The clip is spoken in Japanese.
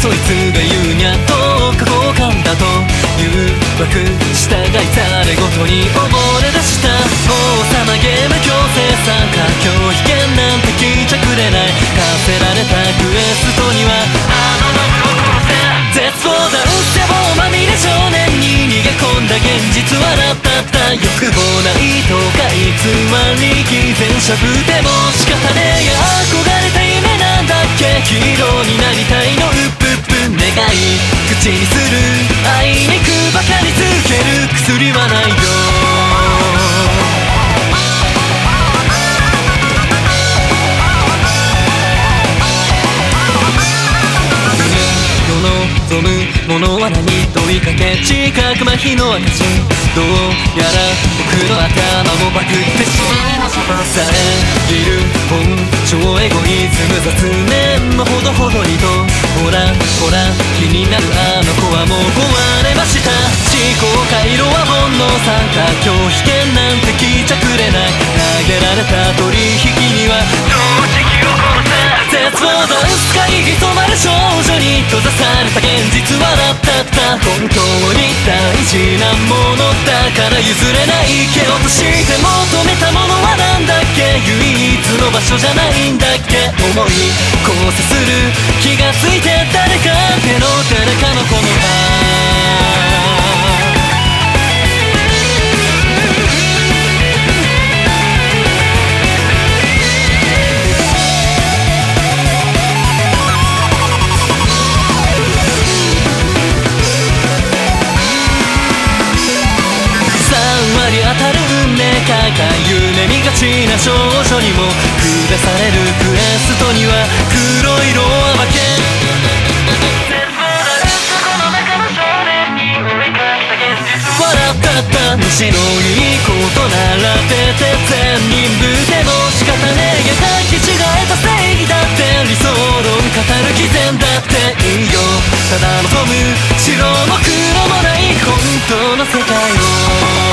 そいつが言うにゃどうか交換だと誘惑従いざれごとに溺れ出した王様ゲーム強制参加拒否権なんて聞いちゃくれない課せられたクエストにはあの僕を殺せ絶望だうっせ棒まみれ少年に逃げ込んだ現実はラッタッタ欲望ないとか偽り偽善者ぶても仕方ねえや憧れた夢なんだっけヒーローになりたいのうっぷっぷ願い口にするあいにくばかりつける薬はないよ望むものは何問いかけ近く麻痺の証どうやら僕の頭もバグってしまさえいる本性エゴイズム雑念もほどほどにとほらほら気になるあの子はもう壊れました思考回路は煩悩参加拒否権なんて聞いちゃくれない投げられた取引には常識を殺せ絶望ダンス界に染まる少女に閉ざされた現実はラッタッタ本当に大事なものだから譲れない蹴落として求めたものはなんだっけ唯一の場所じゃないんだっけ思い交差する気がついて誰か手の誰かのこの当たる運命か夢見がちな少女にも下されるクエストには黒色は負け笑ったった虫のいいことなら出て全人部でも仕方ねえや抱き違えた正義だって理想論語る偽善だっていいよただ望む白も黒もない本当の世界を